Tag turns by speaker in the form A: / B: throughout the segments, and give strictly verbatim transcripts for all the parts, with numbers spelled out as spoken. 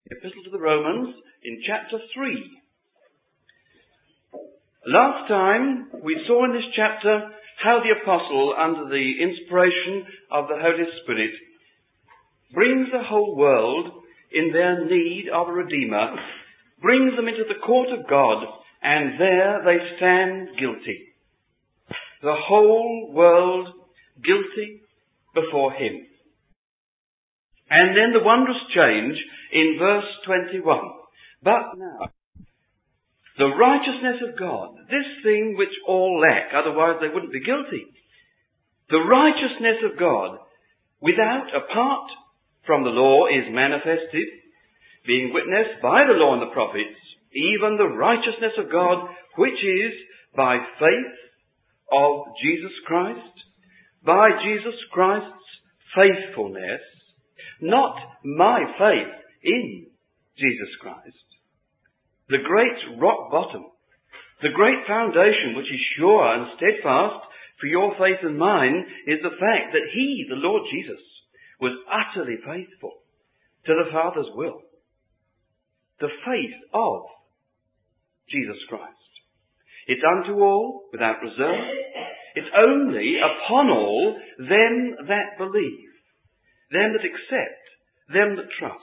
A: Epistle to the Romans in chapter three. Last time we saw in this chapter how the apostle, under the inspiration of the Holy Spirit, brings the whole world in their need of a Redeemer, brings them into the court of God, and there they stand guilty. The whole world guilty before him. And then the wondrous change in verse twenty-one. But now, the righteousness of God, this thing which all lack, otherwise they wouldn't be guilty. The righteousness of God, without, apart from the law, is manifested, being witnessed by the law and the prophets, even the righteousness of God, which is by faith of Jesus Christ, by Jesus Christ's faithfulness, not my faith in Jesus Christ. The great rock bottom, the great foundation which is sure and steadfast for your faith and mine is the fact that he, the Lord Jesus, was utterly faithful to the Father's will. The faith of Jesus Christ. It's unto all, without reserve. It's only upon all them that believe, them that accept, them that trust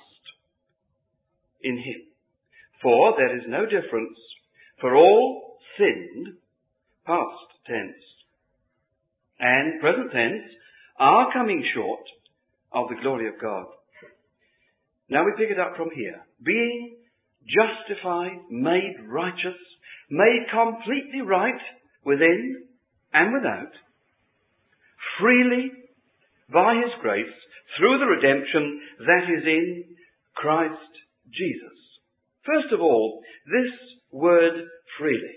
A: in him. For there is no difference, for all sinned, past tense and present tense, are coming short of the glory of God. Now we pick it up from here. Being justified, made righteous, made completely right within and without, freely by his grace, through the redemption that is in Christ Jesus. First of all, this word freely.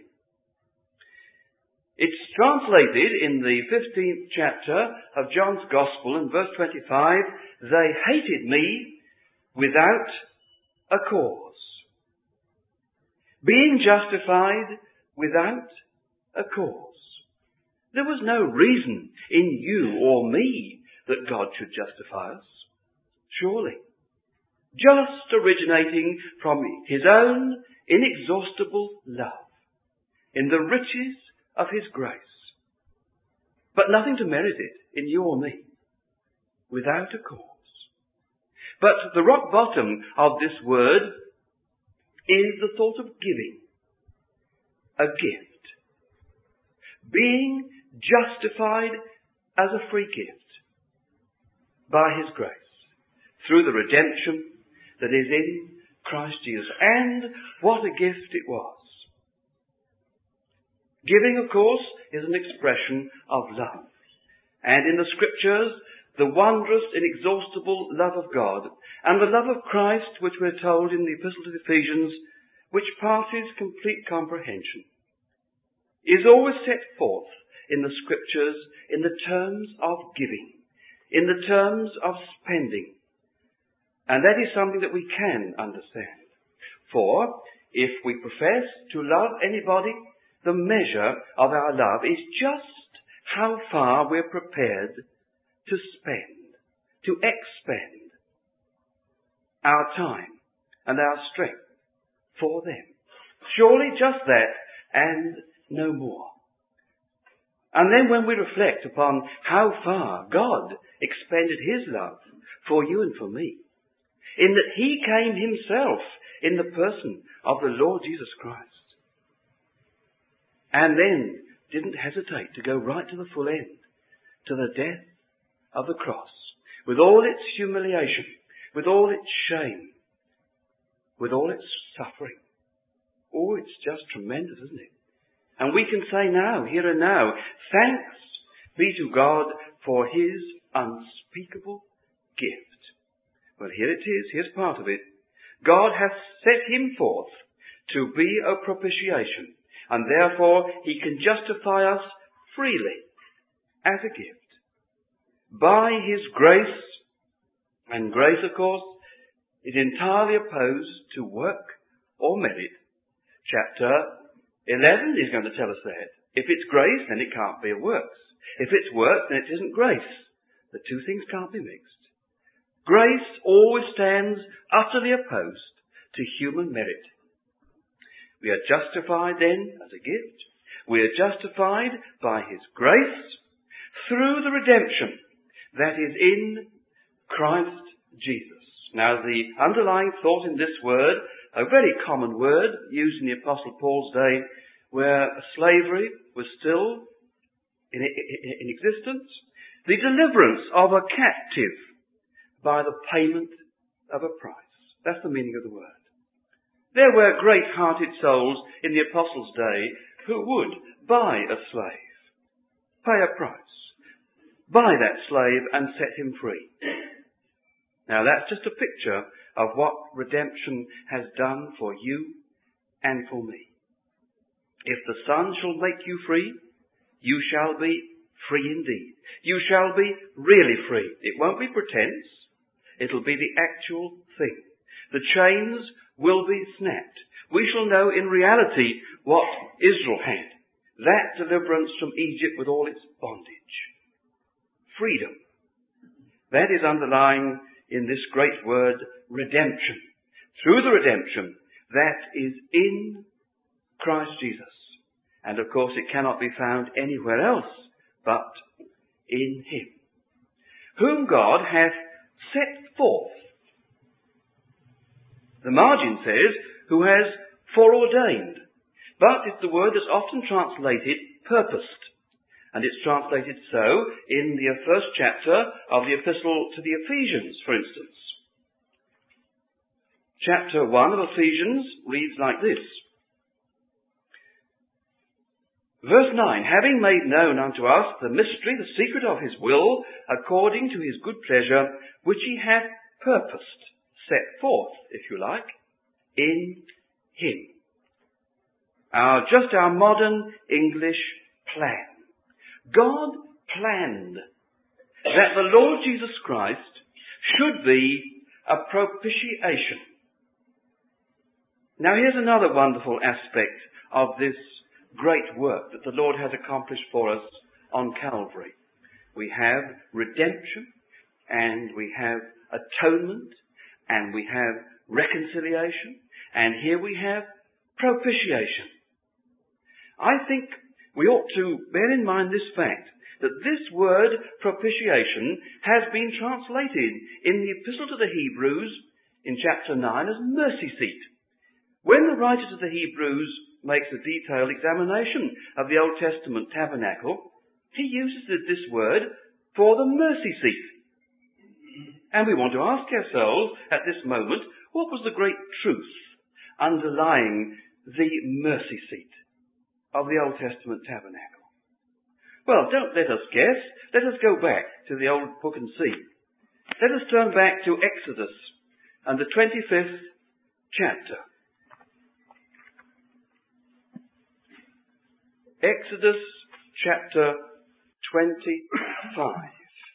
A: It's translated in the fifteenth chapter of John's Gospel in verse twenty-five, they hated me without a cause. Being justified without a cause. There was no reason in you or me that God should justify us. Surely. Just originating from his own inexhaustible love in the riches of his grace. But nothing to merit it in you or me without a cause. But the rock bottom of this word is the thought of giving. A gift. Being justified as a free gift by his grace through the redemption that is in Christ Jesus. And what a gift it was. Giving, of course, is an expression of love. And in the Scriptures, the wondrous, inexhaustible love of God and the love of Christ, which we're told in the Epistle to the Ephesians, which passes complete comprehension, is always set forth in the Scriptures in the terms of giving, in the terms of spending. And that is something that we can understand. For if we profess to love anybody, the measure of our love is just how far we're prepared to spend, to expend our time and our strength for them. Surely just that and no more. And then when we reflect upon how far God expended his love for you and for me, in that he came himself in the person of the Lord Jesus Christ, and then didn't hesitate to go right to the full end, to the death of the cross, with all its humiliation, with all its shame, with all its suffering. Oh, it's just tremendous, isn't it? And we can say now, here and now, thanks be to God for his unspeakable gift. Well, here it is, here's part of it. God hath set him forth to be a propitiation, and therefore he can justify us freely as a gift. By his grace, and grace, of course, is entirely opposed to work or merit. Chapter eleven is going to tell us that. If it's grace, then it can't be a works. If it's works, then it isn't grace. The two things can't be mixed. Grace always stands utterly opposed to human merit. We are justified then as a gift. We are justified by his grace through the redemption that is in Christ Jesus. Now, the underlying thought in this word, a very common word used in the Apostle Paul's day, where slavery was still in, in existence, the deliverance of a captive by the payment of a price. That's the meaning of the word. There were great-hearted souls in the Apostles' day who would buy a slave, pay a price, buy that slave and set him free. Now that's just a picture of what redemption has done for you and for me. If the Son shall make you free, you shall be free indeed. You shall be really free. It won't be pretense. It'll be the actual thing. The chains will be snapped. We shall know in reality what Israel had. That deliverance from Egypt with all its bondage. Freedom. That is underlying in this great word, redemption. Through the redemption that is in Christ Jesus. And of course it cannot be found anywhere else but in him. Whom God hath set forth. The margin says, who has foreordained. But it's the word that's often translated purposed. And it's translated so in the first chapter of the epistle to the Ephesians, for instance. Chapter one of Ephesians reads like this. Verse nine, having made known unto us the mystery, the secret of his will, according to his good pleasure, which he hath purposed, set forth, if you like, in him. Our, just our modern English plan. God planned that the Lord Jesus Christ should be a propitiation. Now here's another wonderful aspect of this great work that the Lord has accomplished for us on Calvary. We have redemption, and we have atonement, and we have reconciliation, and here we have propitiation. I think we ought to bear in mind this fact, that this word propitiation has been translated in the Epistle to the Hebrews in chapter nine as mercy seat. When the writer to the Hebrews makes a detailed examination of the Old Testament tabernacle, he uses this word for the mercy seat. And we want to ask ourselves at this moment, what was the great truth underlying the mercy seat of the Old Testament tabernacle? Well, don't let us guess. Let us go back to the old book and see. Let us turn back to Exodus and the twenty-fifth chapter. Exodus chapter twenty-five.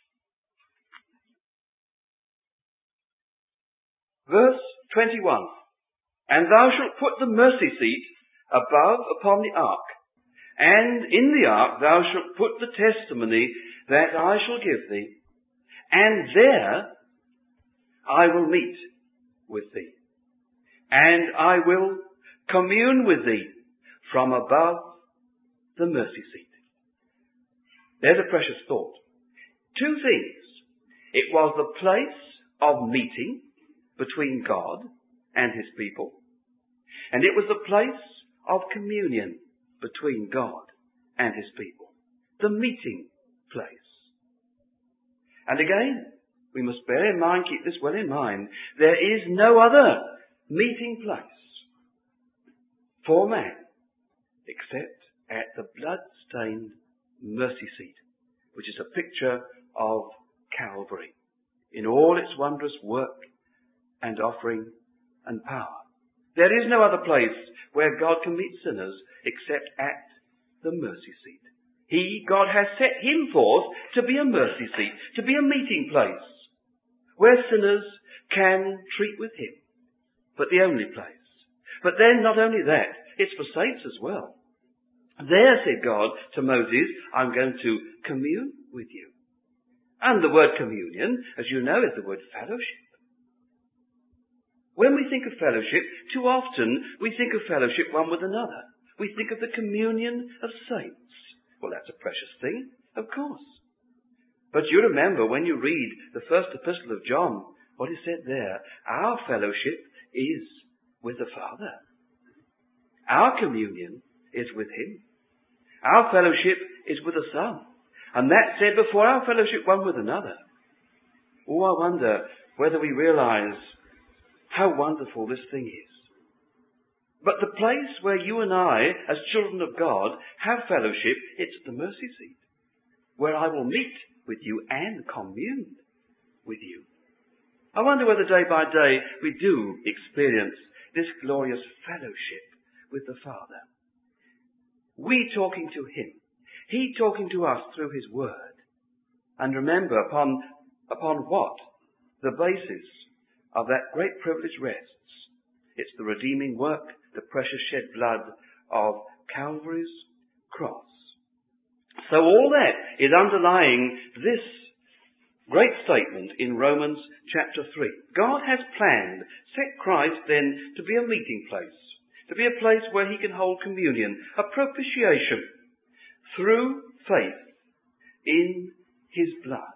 A: Verse twenty-one. And thou shalt put the mercy seat above upon the ark, and in the ark thou shalt put the testimony that I shall give thee, and there I will meet with thee, and I will commune with thee from above the mercy seat. There's a precious thought. Two things. It was the place of meeting between God and his people, and it was the place of communion between God and his people. The meeting place. And again, we must bear in mind, keep this well in mind, there is no other meeting place for man except at the blood-stained mercy seat, which is a picture of Calvary in all its wondrous work and offering and power. There is no other place where God can meet sinners except at the mercy seat. He, God, has set him forth to be a mercy seat, to be a meeting place where sinners can treat with him, but the only place. But then not only that, it's for saints as well. There, said God to Moses, I'm going to commune with you. And the word communion, as you know, is the word fellowship. When we think of fellowship, too often we think of fellowship one with another. We think of the communion of saints. Well, that's a precious thing, of course. But you remember when you read the first epistle of John, what is said there? Our fellowship is with the Father. Our communion is with Him. Our fellowship is with the Son. And that said before, our fellowship one with another. Oh, I wonder whether we realise how wonderful this thing is. But the place where you and I, as children of God, have fellowship, it's the mercy seat, where I will meet with you and commune with you. I wonder whether day by day we do experience this glorious fellowship with the Father. We talking to Him, He talking to us through His Word. And remember, upon, upon what the basis of that great privilege rests. It's the redeeming work, the precious shed blood of Calvary's cross. So all that is underlying this great statement in Romans chapter three. God has planned, set Christ then to be a meeting place, to be a place where He can hold communion, a propitiation through faith in His blood.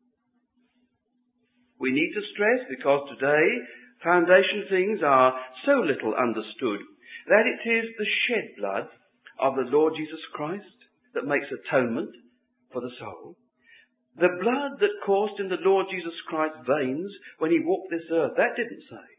A: We need to stress, because today foundation things are so little understood, that it is the shed blood of the Lord Jesus Christ that makes atonement for the soul. The blood that coursed in the Lord Jesus Christ's veins when He walked this earth, that didn't save.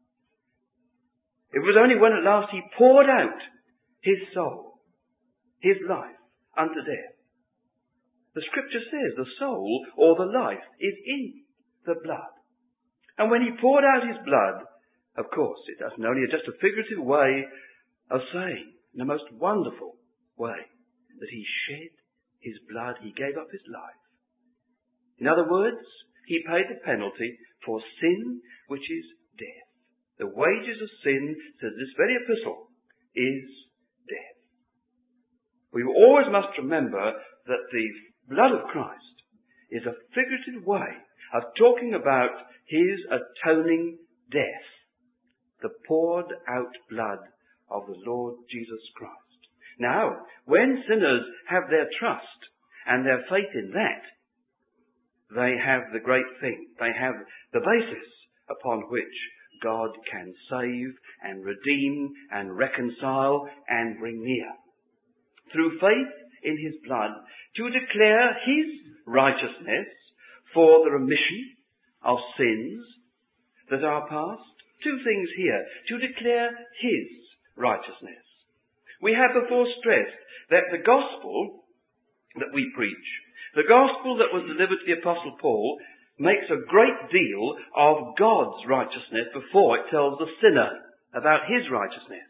A: It was only when at last He poured out His soul, His life, unto death. The Scripture says the soul, or the life, is in the blood. And when He poured out His blood, of course, it doesn't only just a figurative way of saying, in the most wonderful way, that He shed His blood, He gave up His life. In other words, He paid the penalty for sin, which is death. The wages of sin, says this very epistle, is death. We always must remember that the blood of Christ is a figurative way of talking about His atoning death, the poured out blood of the Lord Jesus Christ. Now, when sinners have their trust and their faith in that, they have the great thing. They have the basis upon which God can save and redeem and reconcile and bring near. Through faith in His blood, to declare His righteousness for the remission of sins that are past. Two things here. To declare His righteousness. We have before stressed that the gospel that we preach, the gospel that was delivered to the Apostle Paul, makes a great deal of God's righteousness before it tells the sinner about his righteousness.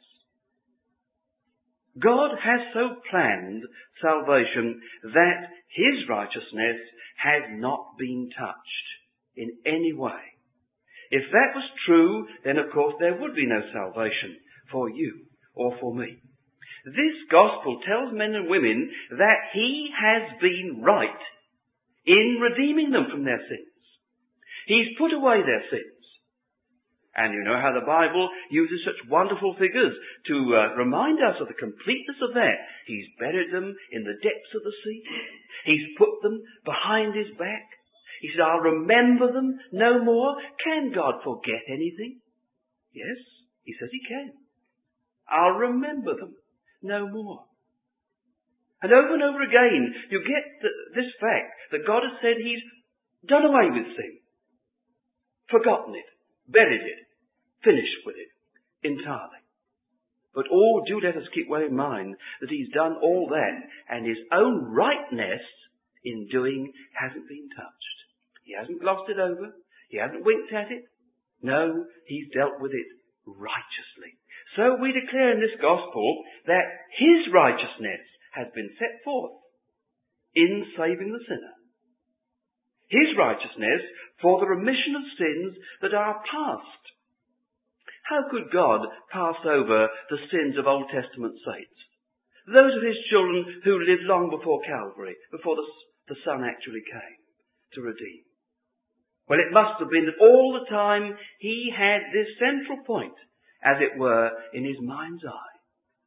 A: God has so planned salvation that His righteousness has not been touched in any way. If that was true, then of course there would be no salvation for you or for me. This gospel tells men and women that He has been right in redeeming them from their sins. He's put away their sins. And you know how the Bible uses such wonderful figures to uh, remind us of the completeness of that. He's buried them in the depths of the sea. He's put them behind His back. He said, I'll remember them no more. Can God forget anything? Yes, He says He can. I'll remember them no more. And over and over again, you get the, this fact that God has said He's done away with sin, forgotten it, buried it, finished with it entirely. But oh, do let us keep well in mind that He's done all that, and His own rightness in doing hasn't been touched. He hasn't glossed it over. He hasn't winked at it. No, He's dealt with it righteously. So we declare in this gospel that His righteousness has been set forth in saving the sinner. His righteousness for the remission of sins that are past. How could God pass over the sins of Old Testament saints? Those of His children who lived long before Calvary, before the, the Son actually came to redeem. Well, it must have been that all the time he had this central point, as it were, in his mind's eye.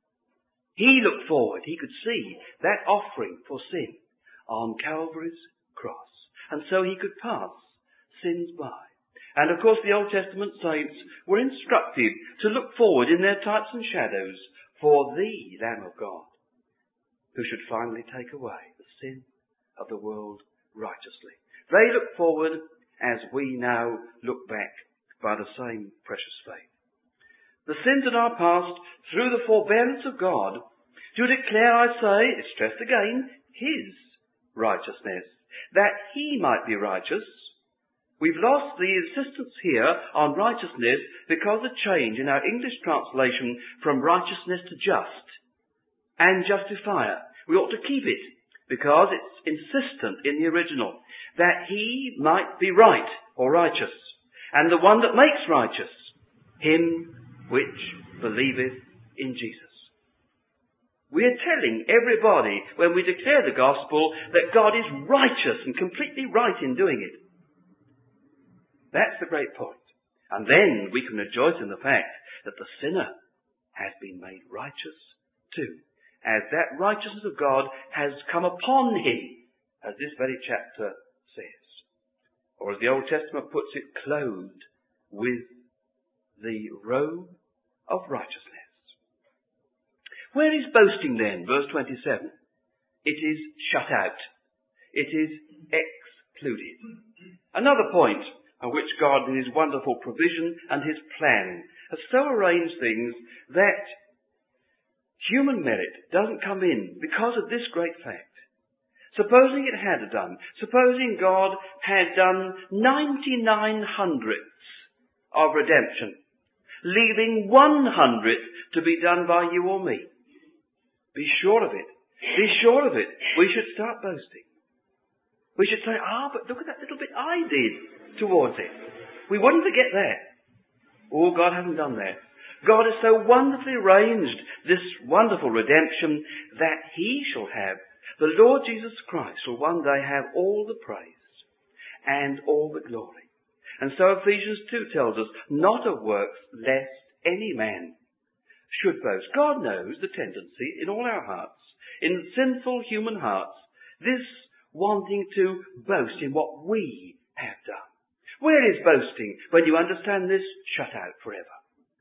A: He looked forward. He could see that offering for sin on Calvary's cross. And so he could pass sins by. And of course the Old Testament saints were instructed to look forward in their types and shadows for the Lamb of God, who should finally take away the sin of the world righteously. They look forward as we now look back by the same precious faith. The sins that are past through the forbearance of God to declare, I say, it's stressed again, his righteousness, that he might be righteous. We've lost the insistence here on righteousness because of change in our English translation from righteousness to just and justifier. We ought to keep it because it's insistent in the original that he might be right or righteous, and the one that makes righteous, him which believeth in Jesus. We are telling everybody when we declare the gospel that God is righteous and completely right in doing it. That's the great point. And then we can rejoice in the fact that the sinner has been made righteous too, as that righteousness of God has come upon him, as this very chapter says. Or as the Old Testament puts it, clothed with the robe of righteousness. Where is boasting then? Verse twenty-seven. It is shut out. It is excluded. Another point on which God in his wonderful provision and his plan has so arranged things that human merit doesn't come in because of this great fact. Supposing it had done, supposing God had done ninety-nine hundredths of redemption, leaving one hundredth to be done by you or me. Be sure of it. Be sure of it. We should start boasting. We should say, ah, but look at that little bit I did towards it. We wouldn't forget that. Oh, God hasn't done that. God has so wonderfully arranged this wonderful redemption that he shall have, the Lord Jesus Christ shall one day have all the praise and all the glory. And so Ephesians two tells us, not of works, lest any man should boast. God knows the tendency in all our hearts, in sinful human hearts, this wanting to boast in what we have done. Where is boasting when you understand this? Shut out forever.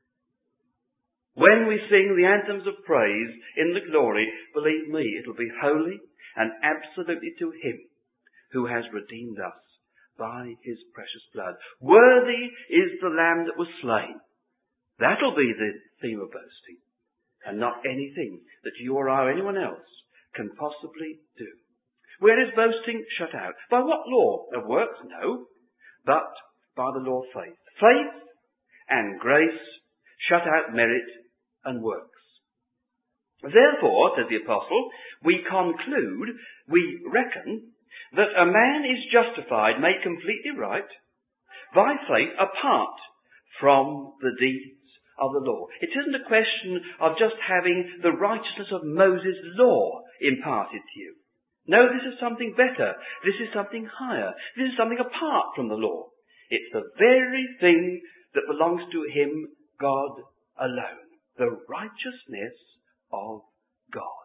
A: When we sing the anthems of praise in the glory, believe me, it will be wholly and absolutely to him who has redeemed us by his precious blood. Worthy is the Lamb that was slain. That'll be the theme of boasting, and not anything that you or I or anyone else can possibly do. Where is boasting? Shut out. By what law? Of works? No. But by the law of faith. Faith and grace shut out merit and works. Therefore, says the apostle, we conclude, we reckon, that a man is justified, made completely right, by faith apart from the deeds of the law. It isn't a question of just having the righteousness of Moses' law imparted to you. No, this is something better. This is something higher. This is something apart from the law. It's the very thing that belongs to him, God alone. The righteousness of God.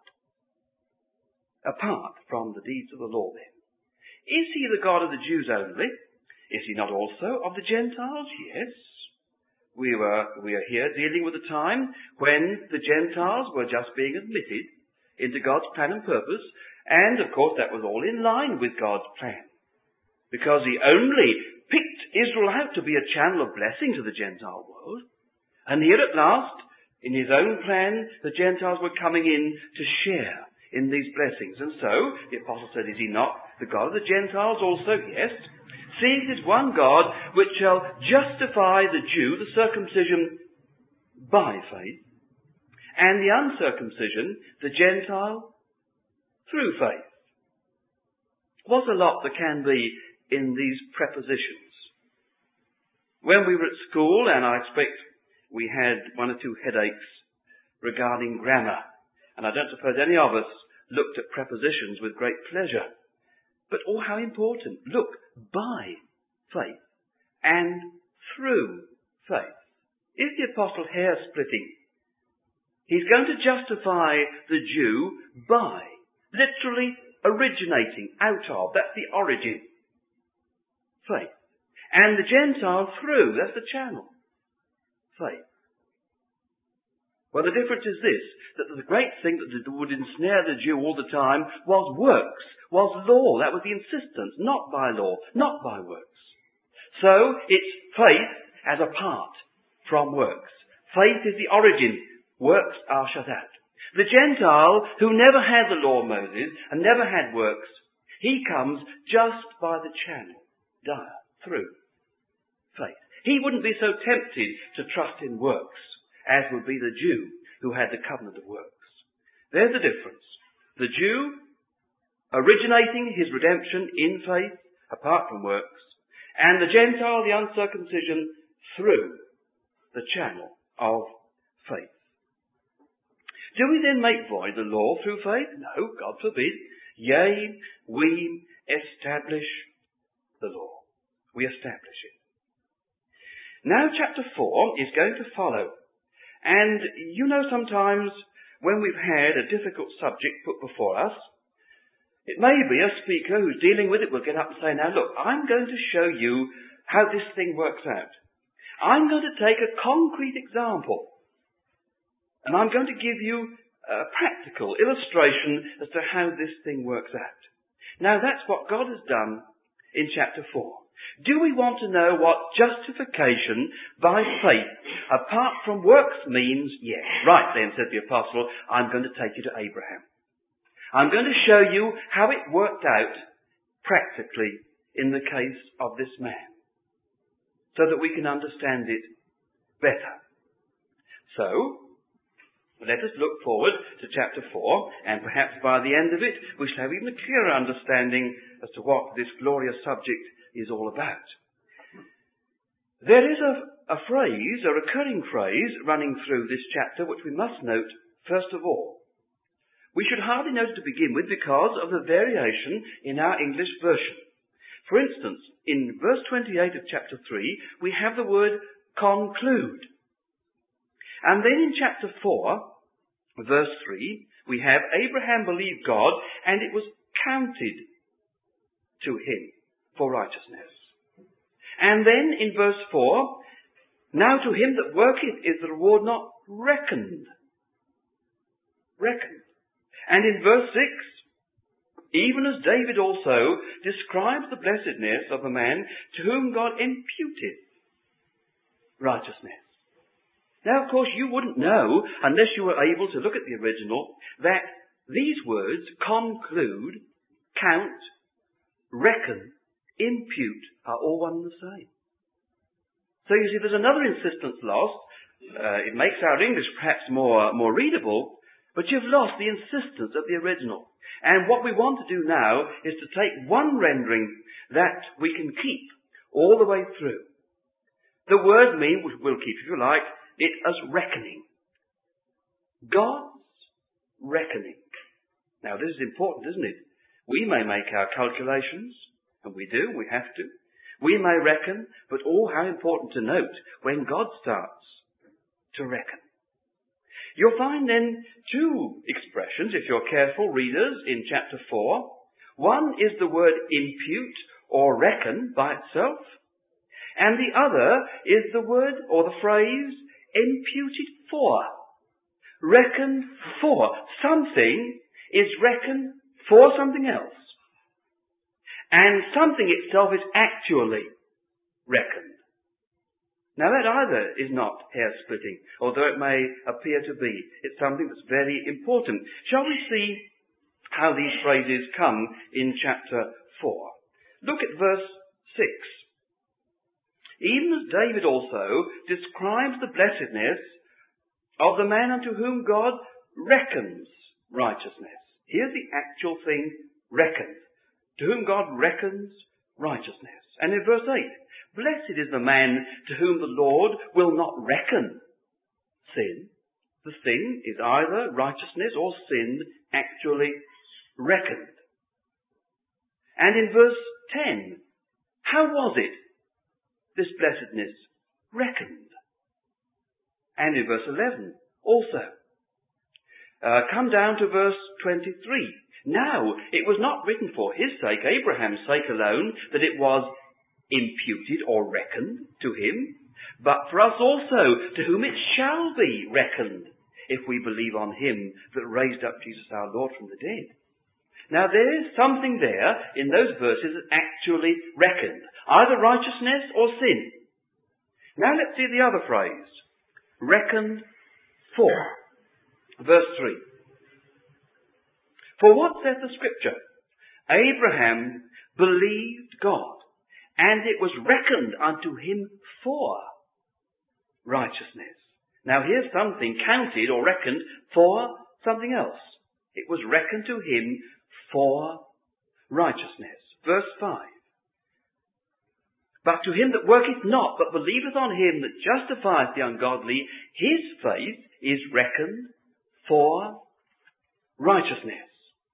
A: Apart from the deeds of the law then. Is he the God of the Jews only? Is he not also of the Gentiles? Yes. We were, we are here dealing with a time when the Gentiles were just being admitted into God's plan and purpose, and of course that was all in line with God's plan. Because he only picked Israel out to be a channel of blessing to the Gentile world, and here at last, in his own plan, the Gentiles were coming in to share in these blessings. And so, the apostle said, is he not the God of the Gentiles also? Yes. Seeing this one God which shall justify the Jew, the circumcision, by faith, and the uncircumcision, the Gentile, through faith. What's a lot there can be in these prepositions? When we were at school, and I expect we had one or two headaches regarding grammar, and I don't suppose any of us looked at prepositions with great pleasure. But oh, how important. Look, by faith. and through faith. Is the apostle hair splitting? He's going to justify the Jew by, literally originating out of, that's the origin, faith. And the Gentile through, that's the channel, faith. Well, the difference is this, that the great thing that would ensnare the Jew all the time was works, was law. That was the insistence, not by law, not by works. So, it's faith as apart from works. Faith is the origin. Works are shut out. The Gentile, who never had the law of Moses and never had works, he comes just by the channel, dire, through faith. He wouldn't be so tempted to trust in works as would be the Jew who had the covenant of works. There's the difference. The Jew originating his redemption in faith, apart from works, and the Gentile, the uncircumcision, through the channel of faith. Do we then make void the law through faith? No, God forbid. Yea, we establish the law. We establish it. Now chapter four is going to follow. And you know, sometimes when we've had a difficult subject put before us, it may be a speaker who's dealing with it will get up and say, now look, I'm going to show you how this thing works out. I'm going to take a concrete example. And I'm going to give you a practical illustration as to how this thing works out. Now that's what God has done in chapter four. Do we want to know what justification by faith apart from works means? Yes. Right then, said the apostle, I'm going to take you to Abraham. I'm going to show you how it worked out practically in the case of this man, so that we can understand it better. So, let us look forward to chapter four, and perhaps by the end of it we shall have even a clearer understanding as to what this glorious subject is all about. There is a, a phrase, a recurring phrase, running through this chapter which we must note first of all. We should hardly note it to begin with because of the variation in our English version. For instance, in verse twenty-eight of chapter three, we have the word conclude. And then in chapter four, verse three, we have Abraham believed God, and it was counted to him for righteousness. And then in verse four, now to him that worketh is the reward not reckoned. Reckoned. And in verse six, even as David also describes the blessedness of the man to whom God imputed righteousness. Now, of course, you wouldn't know, unless you were able to look at the original, that these words, conclude, count, reckon, impute, are all one and the same. So you see, there's another insistence lost. Uh, it makes our English perhaps more, more readable, but you've lost the insistence of the original. And what we want to do now is to take one rendering that we can keep all the way through. The word mean, which we'll keep if you like, it as reckoning. God's reckoning. Now this is important, isn't it? We may make our calculations, and we do, we have to. We may reckon, but oh, how important to note when God starts to reckon. You'll find then two expressions, if you're careful readers, in chapter four. One is the word impute or reckon by itself, and the other is the word or the phrase imputed for. Reckon for. Something is reckoned for something else. And something itself is actually reckoned. Now that either is not hair-splitting, although it may appear to be. It's something that's very important. Shall we see how these phrases come in chapter four? Look at verse six. Even as David also describes the blessedness of the man unto whom God reckons righteousness. Here's the actual thing, reckoned. To whom God reckons righteousness. And in verse eight, blessed is the man to whom the Lord will not reckon sin. The thing is either righteousness or sin actually reckoned. And in verse ten, how was it this blessedness reckoned. And in verse eleven also. Uh, come down to verse twenty-three. Now, it was not written for his sake, Abraham's sake alone, that it was imputed or reckoned to him, but for us also, to whom it shall be reckoned, if we believe on him that raised up Jesus our Lord from the dead. Now, there's something there in those verses that actually reckoned, either righteousness or sin. Now let's see the other phrase, reckoned for. Verse three. For what saith the Scripture? Abraham believed God, and it was reckoned unto him for righteousness. Now here's something counted or reckoned for something else. It was reckoned to him for righteousness. Verse five. But to him that worketh not, but believeth on him that justifieth the ungodly, his faith is reckoned for righteousness.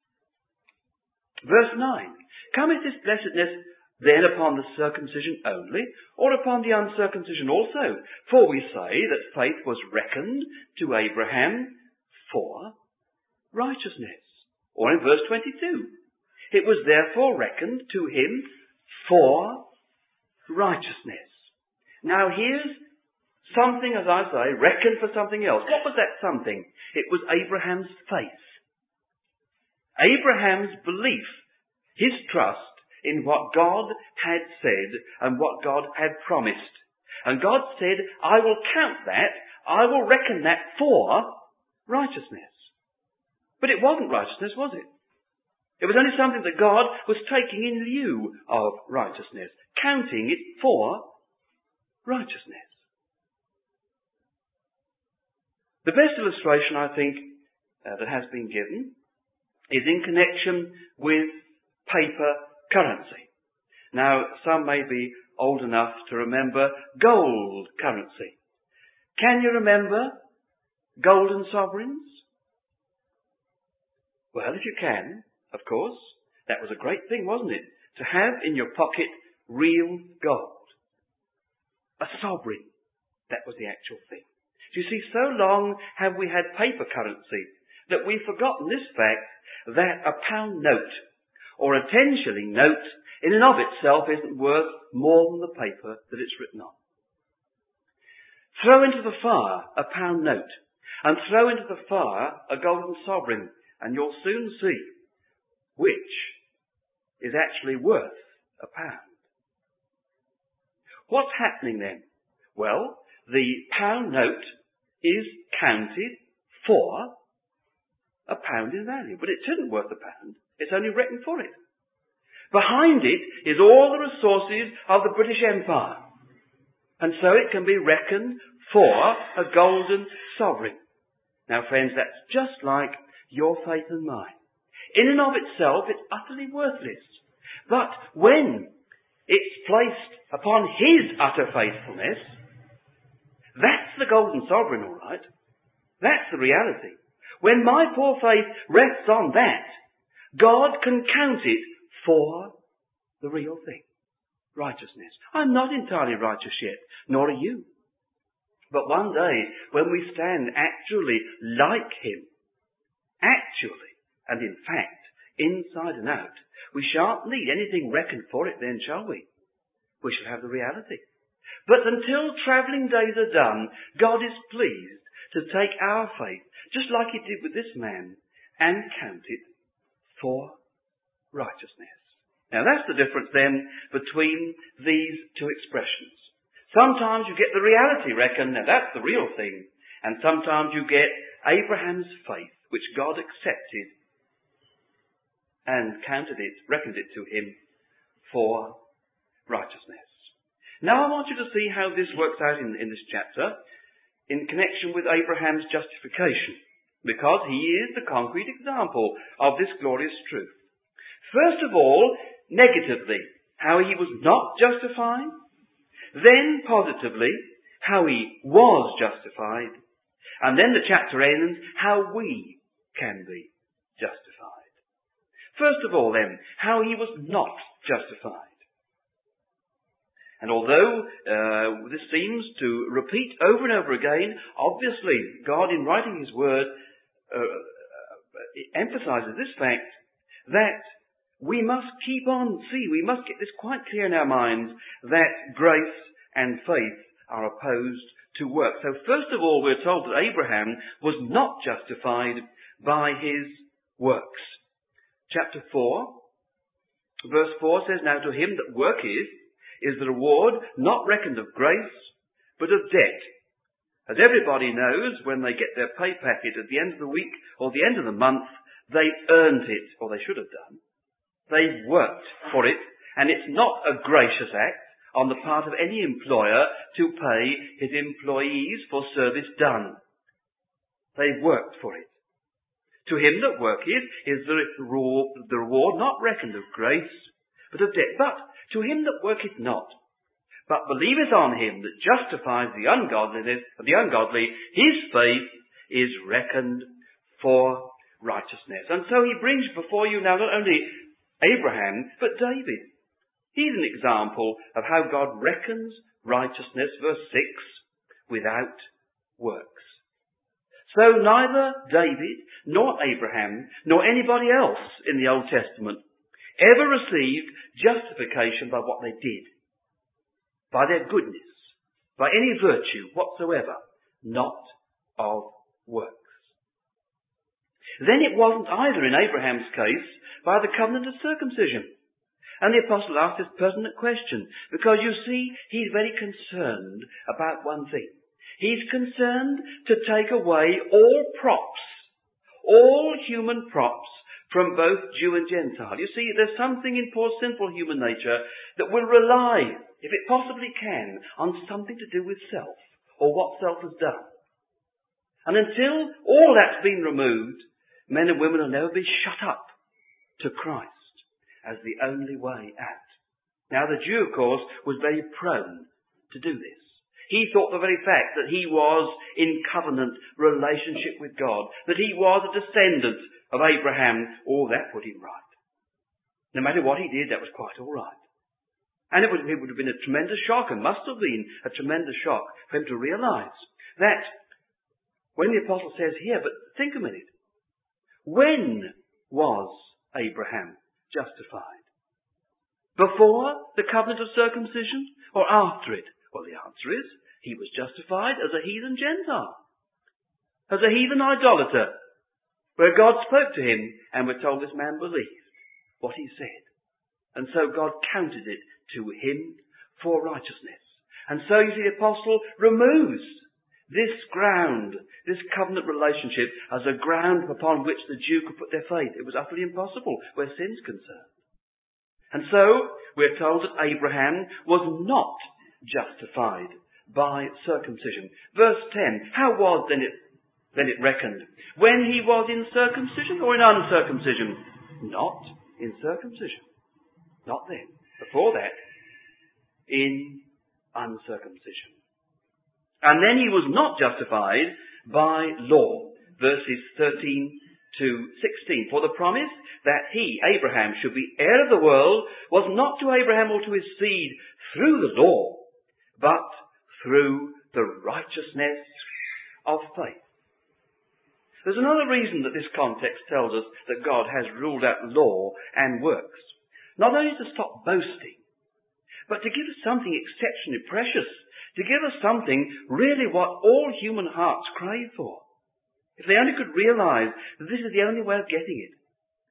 A: Verse nine. Cometh this blessedness then upon the circumcision only, or upon the uncircumcision also? For we say that faith was reckoned to Abraham for righteousness. Or in verse twenty-two. It was therefore reckoned to him for righteousness. Now here's something, as I say, reckoned for something else. What was that something? It was Abraham's faith. Abraham's belief, his trust in what God had said and what God had promised. And God said, I will count that, I will reckon that for righteousness. But it wasn't righteousness, was it? It was only something that God was taking in lieu of righteousness, counting it for righteousness. The best illustration, I think, uh, that has been given is in connection with paper currency. Now, some may be old enough to remember gold currency. Can you remember golden sovereigns? Well, if you can, of course, that was a great thing, wasn't it? To have in your pocket real gold. A sovereign. That was the actual thing. You see, so long have we had paper currency that we've forgotten this fact that a pound note or a ten shilling note in and of itself isn't worth more than the paper that it's written on. Throw into the fire a pound note and throw into the fire a golden sovereign, and you'll soon see which is actually worth a pound. What's happening then? Well, the pound note is counted for a pound in value, but it isn't worth a pound. It's only reckoned for it. Behind it is all the resources of the British Empire, and so it can be reckoned for a golden sovereign. Now, friends, that's just like your faith and mine. In and of itself, it's utterly worthless. But when it's placed upon his utter faithfulness, that's the golden sovereign, all right. That's the reality. When my poor faith rests on that, God can count it for the real thing. Righteousness. I'm not entirely righteous yet, nor are you. But one day, when we stand actually like him, actually, and in fact, inside and out, we shan't need anything reckoned for it then, shall we? We shall have the reality. But until travelling days are done, God is pleased to take our faith, just like he did with this man, and count it for righteousness. Now that's the difference then between these two expressions. Sometimes you get the reality reckoned, now that's the real thing, and sometimes you get Abraham's faith, which God accepted and counted it, reckoned it to him for righteousness. Now I want you to see how this works out in, in this chapter in connection with Abraham's justification, because he is the concrete example of this glorious truth. First of all, negatively, how he was not justified, then positively, how he was justified, and then the chapter ends, how we can be justified. First of all then, how he was not justified. And although uh, this seems to repeat over and over again, obviously God in writing his word uh, uh, emphasizes this fact that we must keep on, see, we must get this quite clear in our minds that grace and faith are opposed to work. So first of all, we're told that Abraham was not justified by his works. Chapter four, verse four says, "Now to him that worketh is the reward not reckoned of grace, but of debt." As everybody knows, when they get their pay packet at the end of the week or the end of the month, they earned it, or they should have done. They worked for it, and it's not a gracious act on the part of any employer to pay his employees for service done. They worked for it. To him that worketh is the reward not reckoned of grace, but of debt. But to him that worketh not, but believeth on him that justifies the ungodliness of the ungodly, his faith is reckoned for righteousness. And so he brings before you now not only Abraham, but David. He's an example of how God reckons righteousness, verse six, without works. So neither David, nor Abraham, nor anybody else in the Old Testament ever received justification by what they did, by their goodness, by any virtue whatsoever, not of works. Then it wasn't either in Abraham's case by the covenant of circumcision. And the apostle asked this pertinent question, because you see, he's very concerned about one thing. He's concerned to take away all props, all human props, from both Jew and Gentile. You see, there's something in poor sinful human nature that will rely, if it possibly can, on something to do with self, or what self has done. And until all that's been removed, men and women will never be shut up to Christ as the only way out. Now the Jew, of course, was very prone to do this. He thought the very fact that he was in covenant relationship with God, that he was a descendant of Abraham, all that put him right. No matter what he did, that was quite all right. And it would, it would have been a tremendous shock, and must have been a tremendous shock for him to realize that when the apostle says here, but think a minute, when was Abraham justified? Before the covenant of circumcision or after it? Well, the answer is, he was justified as a heathen Gentile, as a heathen idolater, where God spoke to him and we're told this man believed what he said. And so God counted it to him for righteousness. And so you see the apostle removes this ground, this covenant relationship, as a ground upon which the Jew could put their faith. It was utterly impossible where sin's concerned. And so we're told that Abraham was not justified by circumcision. Verse ten, how was then it, then it reckoned? When he was in circumcision or in uncircumcision? Not in circumcision. Not then. Before that, in uncircumcision. And then he was not justified by law. Verses thirteen to sixteen. For the promise that he, Abraham, should be heir of the world was not to Abraham or to his seed through the law, but through the righteousness of faith. There's another reason that this context tells us that God has ruled out law and works. Not only to stop boasting, but to give us something exceptionally precious, to give us something really what all human hearts crave for. If they only could realize that this is the only way of getting it.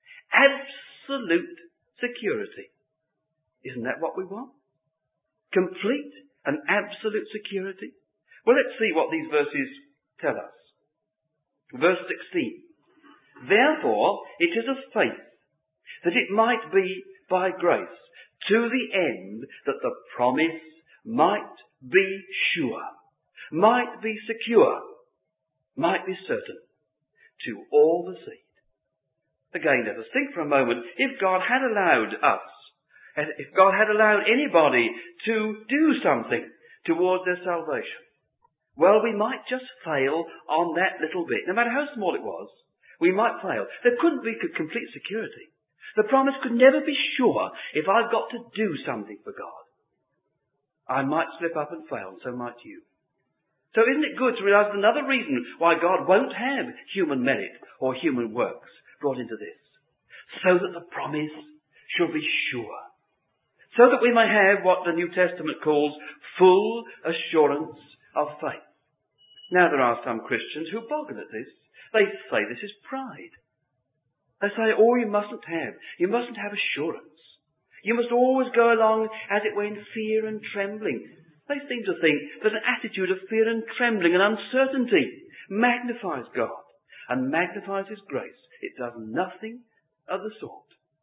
A: Absolute security. Isn't that what we want? Complete and absolute security. Well, let's see what these verses tell us. Verse sixteen. Therefore, it is of faith, that it might be by grace, to the end that the promise might be sure, might be secure, might be certain, to all the seed. Again, let us think for a moment, if God had allowed us, if God had allowed anybody to do something towards their salvation, well, we might just fail on that little bit. No matter how small it was, we might fail. There couldn't be complete security. The promise could never be sure if I've got to do something for God. I might slip up and fail, and so might you. So isn't it good to realise another reason why God won't have human merit or human works brought into this? So that the promise shall be sure. So that we may have what the New Testament calls full assurance of faith. Now there are some Christians who boggle at this. They say this is pride. They say, oh, you mustn't have. You mustn't have assurance. You must always go along, as it were, in fear and trembling. They seem to think that an attitude of fear and trembling and uncertainty magnifies God and magnifies His grace. It does nothing of the sort.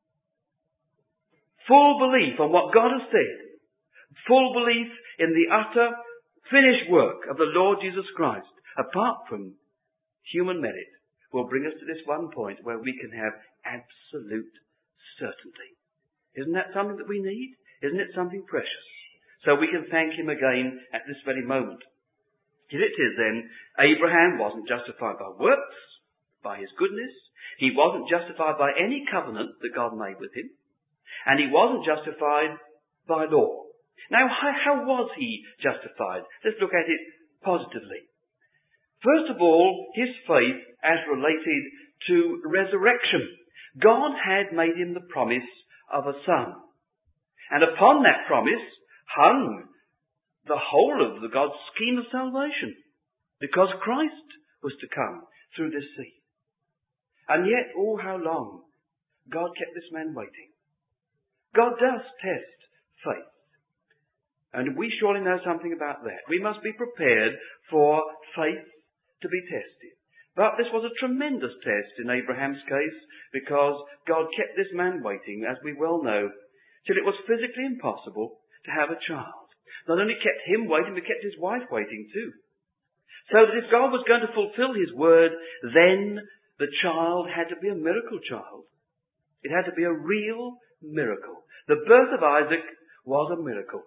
A: Full belief on what God has said, full belief in the utter finished work of the Lord Jesus Christ, apart from human merit, will bring us to this one point where we can have absolute certainty. Isn't that something that we need? Isn't it something precious? So we can thank Him again at this very moment. Here it is then, Abraham wasn't justified by works, by his goodness. He wasn't justified by any covenant that God made with him. And he wasn't justified by law. Now, how, how was he justified? Let's look at it positively. First of all, his faith as related to resurrection. God had made him the promise of a son. And upon that promise hung the whole of the God's scheme of salvation. Because Christ was to come through this seed. And yet, oh, how long God kept this man waiting. God does test faith. And we surely know something about that. We must be prepared for faith to be tested. But this was a tremendous test in Abraham's case, because God kept this man waiting, as we well know, till it was physically impossible to have a child. Not only kept him waiting, but kept his wife waiting too. So that if God was going to fulfill His word, then the child had to be a miracle child. It had to be a real miracle. The birth of Isaac was a miracle.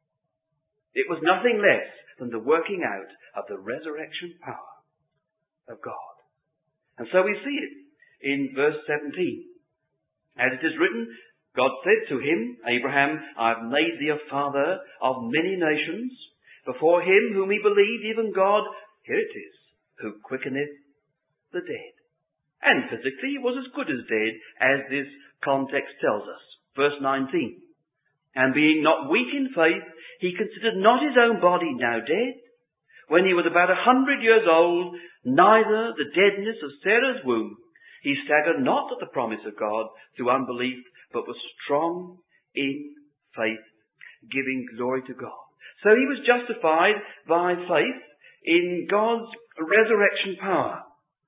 A: It was nothing less than the working out of the resurrection power of God. And so we see it in verse seventeen. As it is written, God said to him, Abraham, I have made thee a father of many nations. Before Him whom he believed, even God, here it is, who quickeneth the dead. And physically he was as good as dead, as this context tells us. Verse nineteen. And being not weak in faith, he considered not his own body now dead, when he was about a hundred years old, neither the deadness of Sarah's womb. He staggered not at the promise of God through unbelief, but was strong in faith, giving glory to God. So he was justified by faith in God's resurrection power.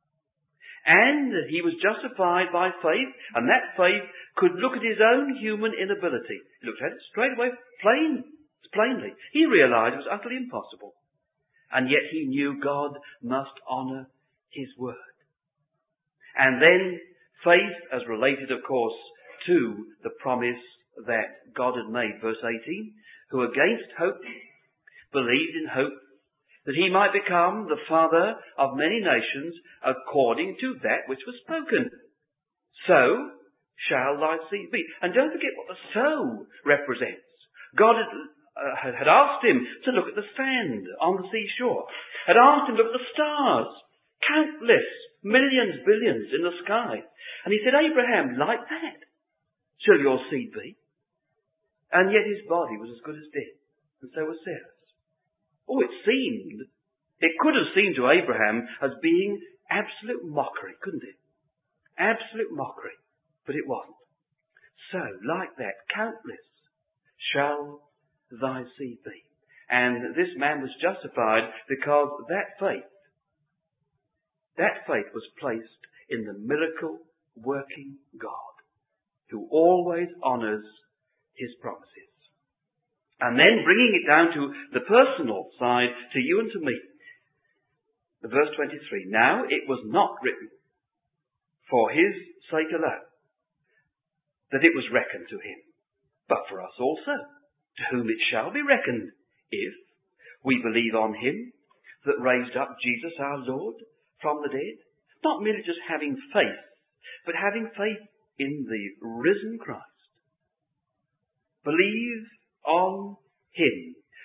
A: And he was justified by faith, and that faith could look at his own human inability. He looked at it straight away, plain, plainly. He realized it was utterly impossible. And yet he knew God must honour His word. And then faith as related, of course, to the promise that God had made. Verse eighteen, who against hope believed in hope that he might become the father of many nations according to that which was spoken. So shall thy seed be. And don't forget what the so represents. God had Uh, had asked him to look at the sand on the seashore, had asked him to look at the stars, countless, millions, billions in the sky. And he said, Abraham, like that shall your seed be. And yet his body was as good as dead, and so was Sarah's. Oh, it seemed, it could have seemed to Abraham as being absolute mockery, couldn't it? Absolute mockery, but it wasn't. So, like that, countless shall thy seed be. And this man was justified because that faith, that faith was placed in the miracle working God, who always honours His promises. And then bringing it down to the personal side, to you and to me. Verse twenty-three, now it was not written for his sake alone that it was reckoned to him, but for us also, to whom it shall be reckoned, if we believe on Him that raised up Jesus our Lord from the dead. Not merely just having faith, but having faith in the risen Christ. Believe on Him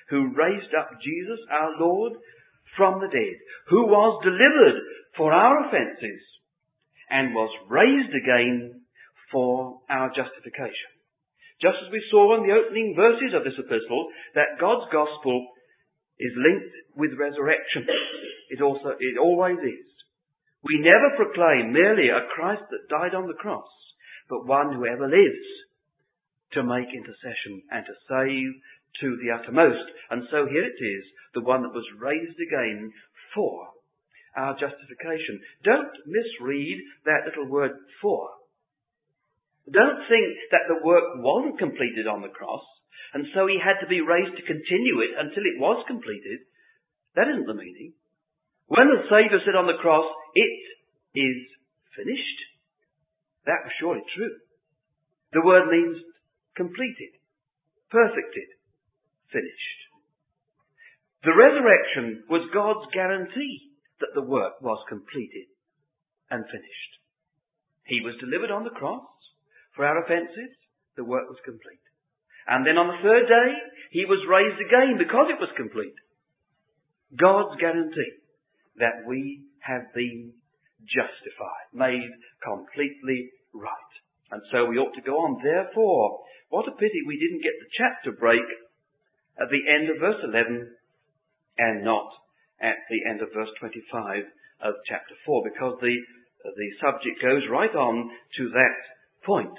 A: who raised up Jesus our Lord from the dead, who was delivered for our offences and was raised again for our justification. Just as we saw in the opening verses of this epistle, that God's gospel is linked with resurrection. It also, it always is. We never proclaim merely a Christ that died on the cross, but one who ever lives to make intercession and to save to the uttermost. And so here it is, the one that was raised again for our justification. Don't misread that little word for. Don't think that the work wasn't completed on the cross, and so he had to be raised to continue it until it was completed. That isn't the meaning. When the Saviour said on the cross, "It is finished," that was surely true. The word means completed, perfected, finished. The resurrection was God's guarantee that the work was completed and finished. He was delivered on the cross for our offences. The work was complete. And then on the third day, he was raised again because it was complete. God's guarantee that we have been justified, made completely right. And so we ought to go on. Therefore, what a pity we didn't get the chapter break at the end of verse eleven and not at the end of verse twenty-five of chapter four, because the, the subject goes right on to that point.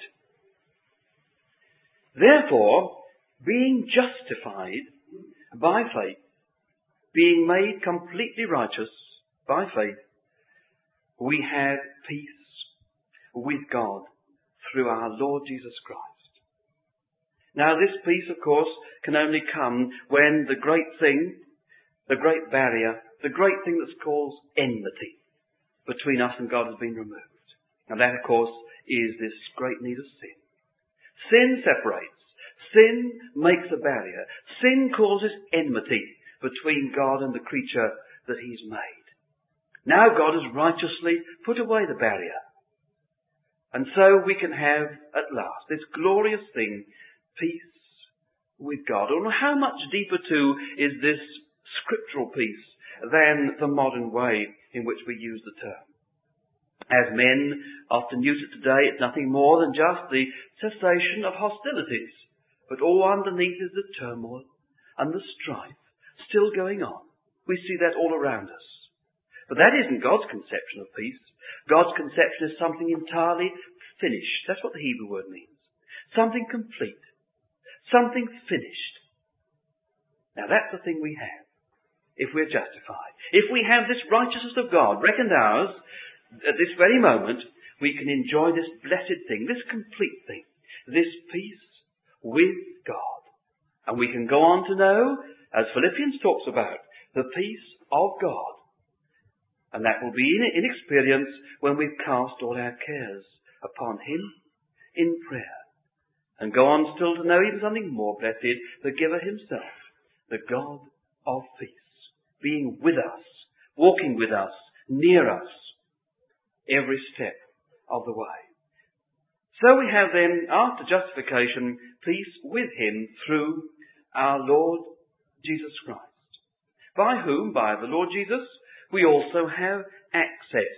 A: Therefore, being justified by faith, being made completely righteous by faith, we have peace with God through our Lord Jesus Christ. Now this peace, of course, can only come when the great thing, the great barrier, the great thing that's called enmity between us and God has been removed. And that, of course, is this great need of sin. Sin separates. Sin makes a barrier. Sin causes enmity between God and the creature that he's made. Now God has righteously put away the barrier. And so we can have, at last, this glorious thing, peace with God. And how much deeper, too, is this scriptural peace than the modern way in which we use the term. As men often use it today, it's nothing more than just the cessation of hostilities. But all underneath is the turmoil and the strife still going on. We see that all around us. But that isn't God's conception of peace. God's conception is something entirely finished. That's what the Hebrew word means. Something complete. Something finished. Now that's the thing we have if we're justified. If we have this righteousness of God reckoned ours, at this very moment, we can enjoy this blessed thing, this complete thing, this peace with God. And we can go on to know, as Philippians talks about, the peace of God. And that will be in, in experience when we've cast all our cares upon him in prayer. And go on still to know even something more blessed, the giver himself, the God of peace, being with us, walking with us, near us, every step of the way. So we have then, after justification, peace with him through our Lord Jesus Christ, by whom, by the Lord Jesus, we also have access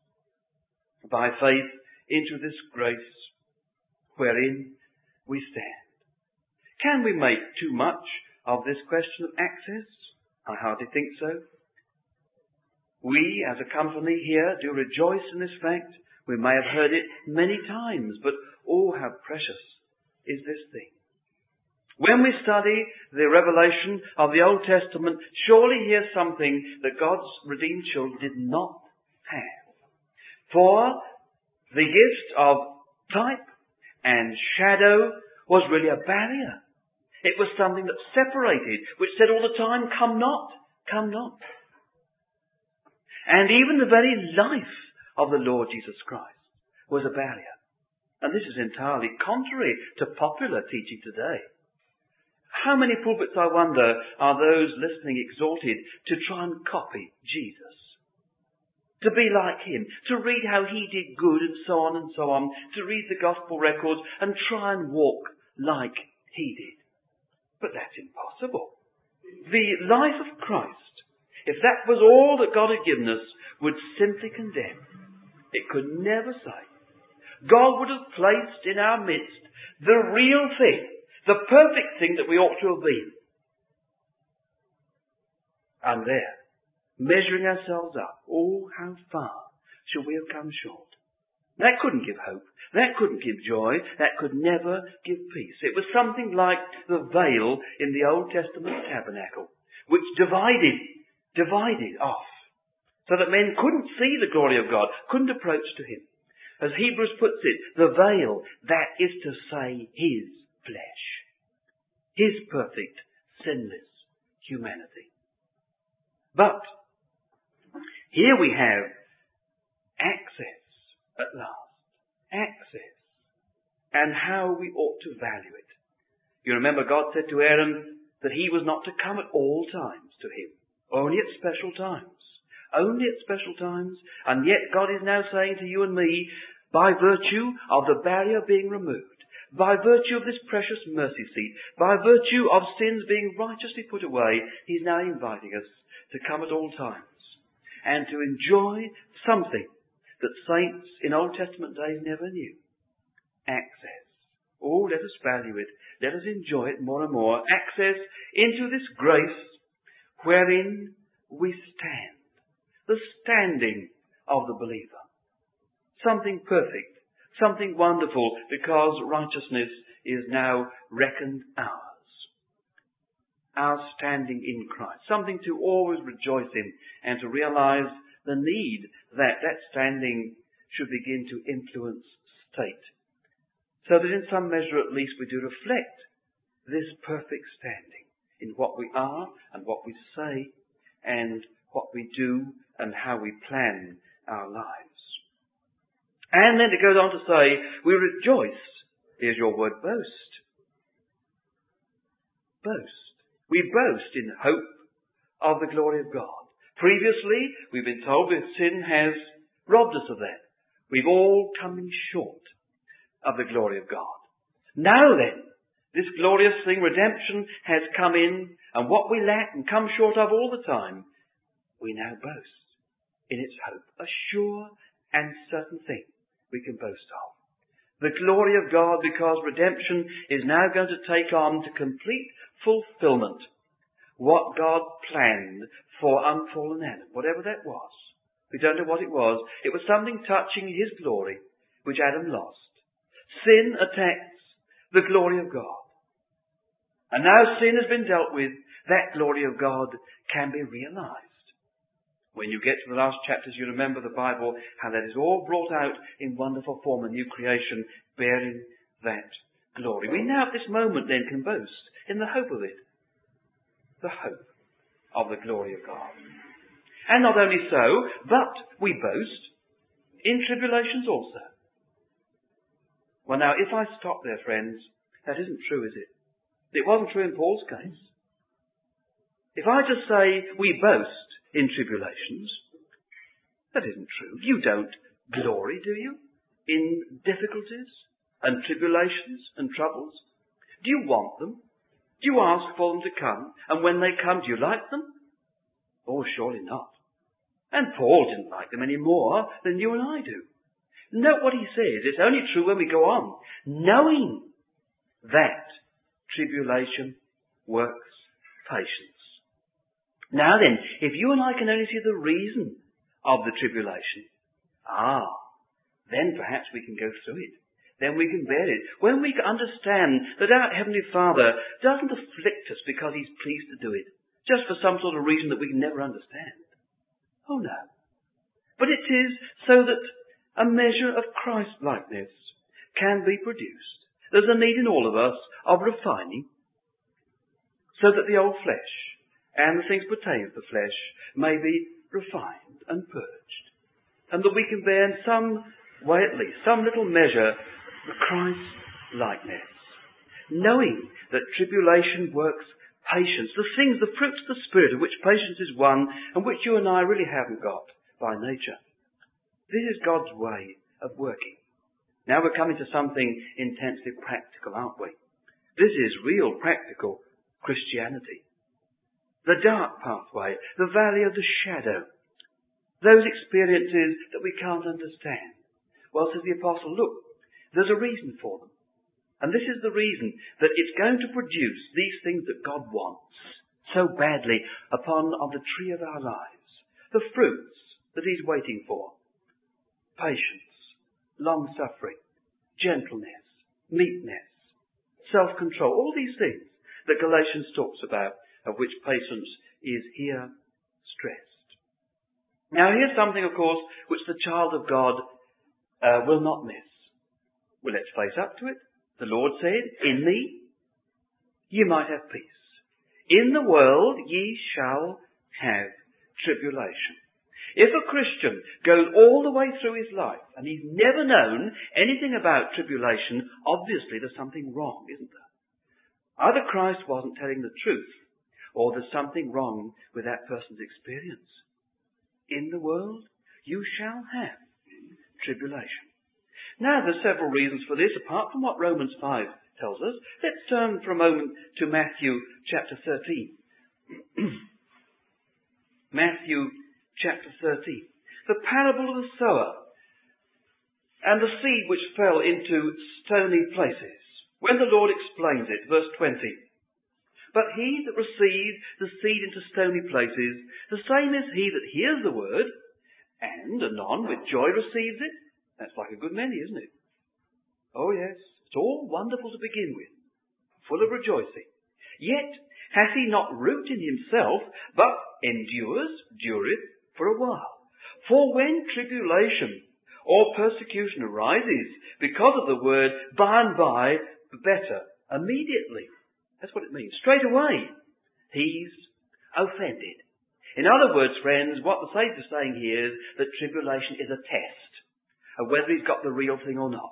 A: by faith into this grace wherein we stand. Can we make too much of this question of access? I hardly think so. We, as a company here, do rejoice in this fact. We may have heard it many times, but oh, how precious is this thing. When we study the revelation of the Old Testament, surely here's something that God's redeemed children did not have. For the gift of type and shadow was really a barrier. It was something that separated, which said all the time, come not, come not. And even the very life of the Lord Jesus Christ was a barrier. And this is entirely contrary to popular teaching today. How many pulpits, I wonder, are those listening exhorted to try and copy Jesus? To be like him, to read how he did good and so on and so on, to read the gospel records and try and walk like he did. But that's impossible. The life of Christ, if that was all that God had given us, would simply condemn. It could never save. God would have placed in our midst the real thing, the perfect thing that we ought to have been. And there, measuring ourselves up, oh, how far shall we have come short? That couldn't give hope. That couldn't give joy. That could never give peace. It was something like the veil in the Old Testament tabernacle, which divided, divided off, so that men couldn't see the glory of God, couldn't approach to Him. As Hebrews puts it, the veil, that is to say, His flesh. His perfect, sinless humanity. But here we have access at last. Access. And how we ought to value it. You remember God said to Aaron that he was not to come at all times to him. Only at special times. Only at special times. And yet God is now saying to you and me, by virtue of the barrier being removed, by virtue of this precious mercy seat, by virtue of sins being righteously put away, He's now inviting us to come at all times and to enjoy something that saints in Old Testament days never knew. Access. Oh, let us value it. Let us enjoy it more and more. Access into this grace wherein we stand. The standing of the believer. Something perfect. Something wonderful, because righteousness is now reckoned ours. Our standing in Christ. Something to always rejoice in and to realize the need that that standing should begin to influence state. So that in some measure at least we do reflect this perfect standing in what we are and what we say and what we do and how we plan our lives. And then it goes on to say, we rejoice. Here's your word, boast. Boast. We boast in hope of the glory of God. Previously, we've been told that sin has robbed us of that. We've all come short of the glory of God. Now then, this glorious thing, redemption, has come in, and what we lack and come short of all the time, we now boast in its hope. A sure and certain thing we can boast of. The glory of God, because redemption is now going to take on to complete fulfillment what God planned for unfallen Adam, whatever that was. We don't know what it was. It was something touching His glory, which Adam lost. Sin attacks the glory of God. And now sin has been dealt with, that glory of God can be realized. When you get to the last chapters, you remember the Bible, how that is all brought out in wonderful form, a new creation bearing that glory. We now at this moment then can boast in the hope of it. The hope of the glory of God. And not only so, but we boast in tribulations also. Well now, if I stop there, friends, that isn't true, is it? It wasn't true in Paul's case. If I just say we boast in tribulations, that isn't true. You don't glory, do you? In difficulties and tribulations and troubles. Do you want them? Do you ask for them to come? And when they come, do you like them? Oh, surely not. And Paul didn't like them any more than you and I do. Note what he says. It's only true when we go on. Knowing that tribulation works patience. Now then, if you and I can only see the reason of the tribulation, ah, then perhaps we can go through it. Then we can bear it. When we understand that our Heavenly Father doesn't afflict us because He's pleased to do it, just for some sort of reason that we can never understand. Oh no. But it is so that a measure of Christ-likeness can be produced. There's a need in all of us of refining, so that the old flesh and the things pertaining to the flesh may be refined and purged. And that we can bear in some way at least, some little measure, the Christ-likeness. Knowing that tribulation works patience. The things, the fruits of the Spirit of which patience is one, and which you and I really haven't got by nature. This is God's way of working. Now we're coming to something intensely practical, aren't we? This is real practical Christianity. the dark pathway, the valley of the shadow, those experiences that we can't understand. Well, says the apostle, look, there's a reason for them. And this is the reason that it's going to produce these things that God wants so badly upon on the tree of our lives. The fruits that he's waiting for. Patience, long-suffering, gentleness, meekness, self-control, all these things that Galatians talks about, of which patience is here stressed. Now here's something, of course, which the child of God uh, will not miss. Well, let's face up to it. The Lord said, in me ye might have peace. In the world ye shall have tribulation. If a Christian goes all the way through his life and he's never known anything about tribulation, obviously there's something wrong, isn't there? Either Christ wasn't telling the truth, or there's something wrong with that person's experience. In the world you shall have tribulation. Now, there's several reasons for this, apart from what Romans five tells us. Let's turn for a moment to Matthew chapter thirteen. Matthew chapter thirteen. The parable of the sower and the seed which fell into stony places. When the Lord explains it, verse twenty. But he that receives the seed into stony places, the same is he that hears the word, and anon with joy receives it. That's like a good many, isn't it? Oh yes, it's all wonderful to begin with, full of rejoicing. Yet hath he not root in himself, but endures, dureth for a while. For when tribulation or persecution arises because of the word, by and by, better, immediately. That's what it means. Straight away, he's offended. In other words, friends, what the Saviour's saying here is that tribulation is a test of whether he's got the real thing or not.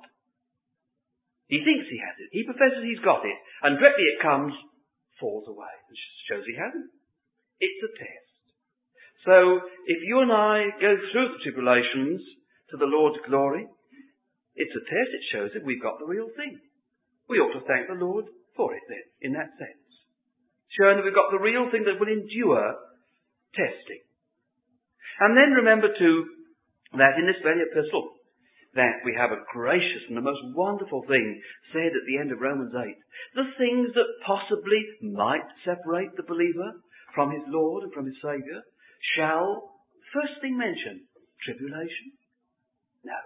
A: He thinks he has it. He professes he's got it. And directly it comes, falls away. It shows he hasn't. It's a test. So, if you and I go through the tribulations to the Lord's glory, it's a test. It shows that we've got the real thing. We ought to thank the Lord for it then, in that sense. Showing that we've got the real thing that will endure testing. And then remember too, that in this very epistle, that we have a gracious and the most wonderful thing said at the end of Romans eight. The things that possibly might separate the believer from his Lord and from his Saviour shall, first thing mentioned, tribulation? No.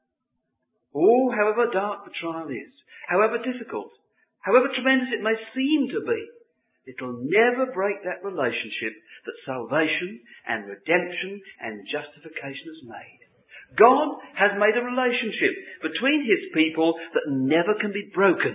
A: Oh, however dark the trial is, however difficult, however tremendous it may seem to be, it'll never break that relationship that salvation and redemption and justification has made. God has made a relationship between his people that never can be broken.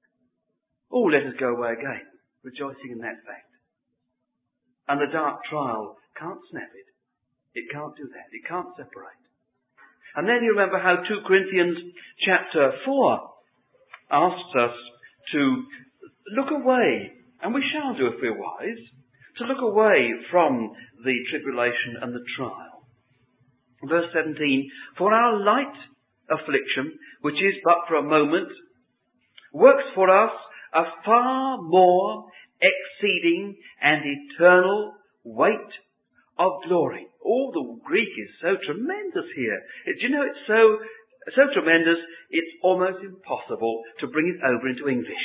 A: Oh, let us go away again, rejoicing in that fact. And the dark trial can't snap it. It can't do that. It can't separate. And then you remember how two Corinthians chapter four asks us to look away, and we shall do if we're wise, to look away from the tribulation and the trial. Verse seventeen, for our light affliction, which is but for a moment, works for us a far more exceeding and eternal weight of glory. Oh, the Greek is so tremendous here. It, do you know, it's so, so tremendous, it's almost impossible to bring it over into English.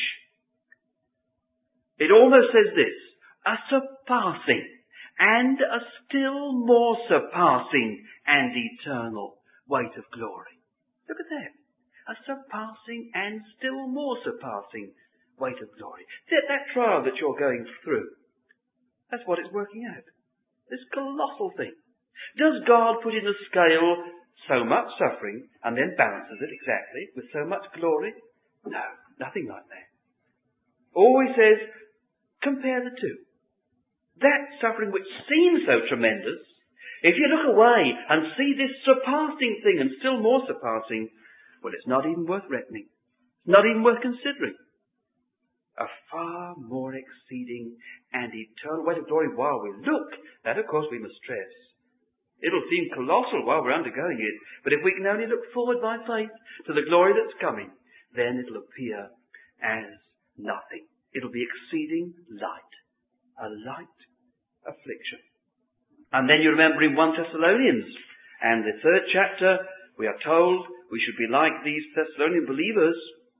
A: It almost says this, a surpassing and a still more surpassing and eternal weight of glory. Look at that. A surpassing and still more surpassing weight of glory. That, that trial that you're going through, that's what it's working out. This colossal thing. Does God put in the scale so much suffering and then balances it exactly with so much glory? No, nothing like that. All he says, compare the two. That suffering which seems so tremendous, if you look away and see this surpassing thing and still more surpassing, well, it's not even worth reckoning. Not even worth considering. A far more exceeding and eternal weight of glory while we look. That, of course, we must stress. It'll seem colossal while we're undergoing it, but if we can only look forward by faith to the glory that's coming, then it'll appear as nothing. It'll be exceeding light. A light affliction. And then you remember in First Thessalonians and the third chapter, we are told we should be like these Thessalonian believers.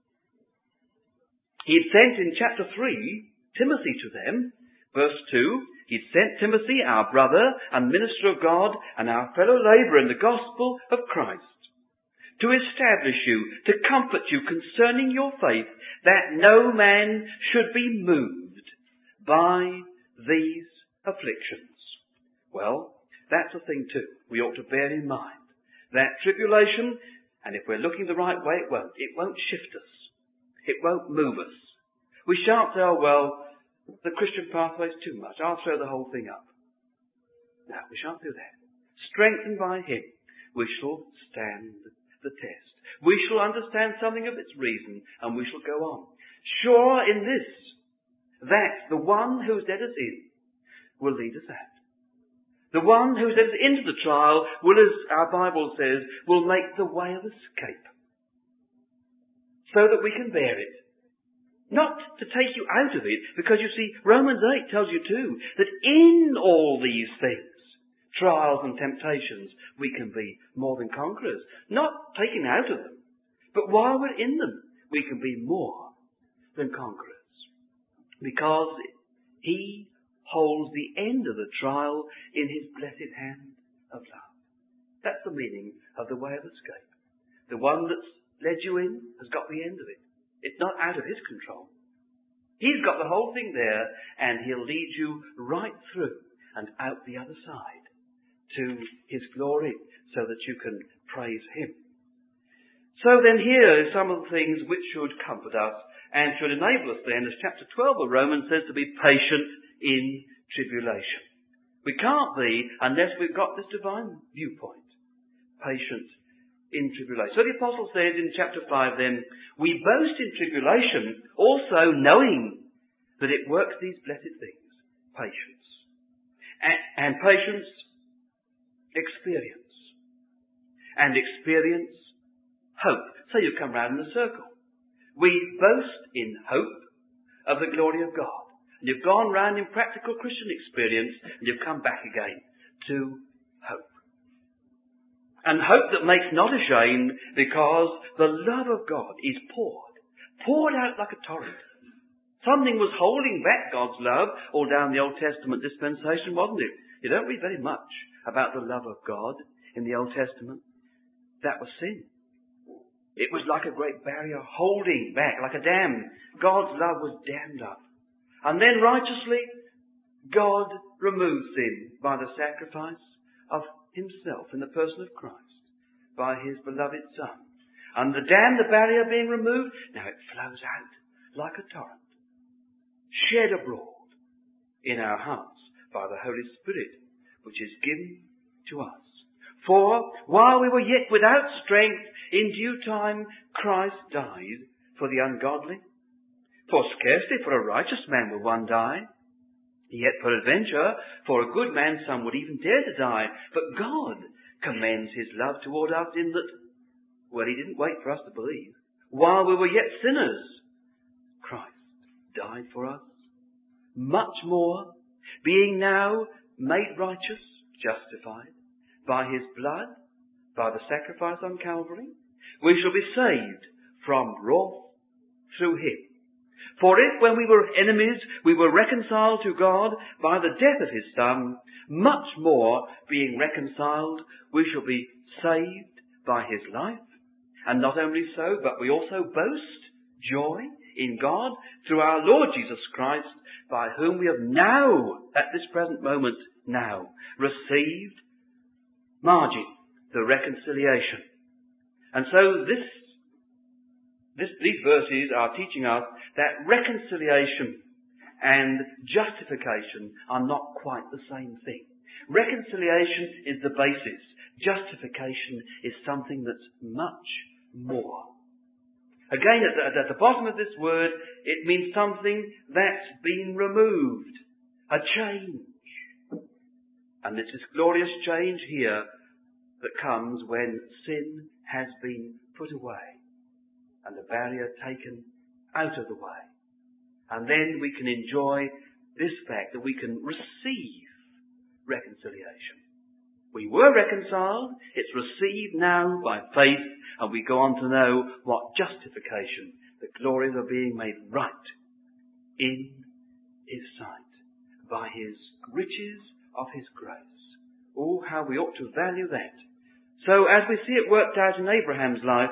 A: He had sent in chapter three Timothy to them. Verse two, he had sent Timothy, our brother and minister of God and our fellow labourer in the gospel of Christ, to establish you, to comfort you concerning your faith, that no man should be moved by these afflictions. Well, that's a thing too we ought to bear in mind. That tribulation, and if we're looking the right way, it won't. It won't shift us. It won't move us. We shan't say, oh, well, the Christian pathway is too much. I'll throw the whole thing up. No, we shan't do that. Strengthened by Him, we shall stand the test. We shall understand something of its reason, and we shall go on. Sure in this, that the one who's led us in will lead us out. The one who led us into the trial will, as our Bible says, will make the way of escape, so that we can bear it. Not to take you out of it, because you see, Romans eight tells you too, that in all these things, trials and temptations, we can be more than conquerors. Not taken out of them, but while we're in them, we can be more than conquerors. Because He holds the end of the trial in His blessed hand of love. That's the meaning of the way of escape. The one that's led you in has got the end of it. It's not out of His control. He's got the whole thing there, and He'll lead you right through and out the other side to His glory, so that you can praise Him. So then here are some of the things which should comfort us and should enable us then, as chapter twelve of Romans says, to be patient in tribulation. We can't be unless we've got this divine viewpoint. Patient in tribulation. So the apostle says in chapter five then, we boast in tribulation, also knowing that it works these blessed things. Patience. And, and patience, experience. And experience, hope. So you come round in a circle. We boast in hope of the glory of God. And you've gone round in practical Christian experience, and you've come back again to hope. And hope that makes not ashamed, because the love of God is poured, poured out like a torrent. Something was holding back God's love all down the Old Testament dispensation, wasn't it? You don't read very much about the love of God in the Old Testament. That was sin. It was like a great barrier holding back, like a dam. God's love was dammed up. And then righteously, God removed sin by the sacrifice of Himself in the person of Christ, by His beloved Son. And the dam, the barrier being removed, now it flows out like a torrent, shed abroad in our hearts by the Holy Spirit, which is given to us. For while we were yet without strength, in due time Christ died for the ungodly. For scarcely for a righteous man will one die. Yet peradventure, for a good man some would even dare to die. But God commends His love toward us in that, well, He didn't wait for us to believe. While we were yet sinners, Christ died for us. Much more, being now made righteous, justified, by His blood, by the sacrifice on Calvary, we shall be saved from wrath through Him. For if, when we were enemies, we were reconciled to God by the death of His Son, much more, being reconciled, we shall be saved by His life. And not only so, but we also boast, joy in God, through our Lord Jesus Christ, by whom we have now, at this present moment, now, received margin, the reconciliation. And so this This, these verses are teaching us that reconciliation and justification are not quite the same thing. Reconciliation is the basis. Justification is something that's much more. Again, at the, at the bottom of this word, it means something that's been removed. A change. And it's this glorious change here that comes when sin has been put away and the barrier taken out of the way. And then we can enjoy this fact that we can receive reconciliation. We were reconciled, it's received now by faith, and we go on to know what justification, the glories of being made right in his sight, by his riches of his grace. Oh, how we ought to value that. So as we see it worked out in Abraham's life,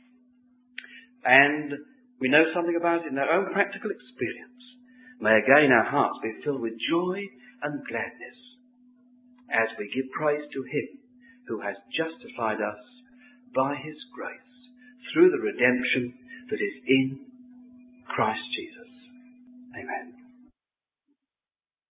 A: and we know something about it in our own practical experience, may again our hearts be filled with joy and gladness as we give praise to him who has justified us by his grace through the redemption that is in Christ Jesus. Amen.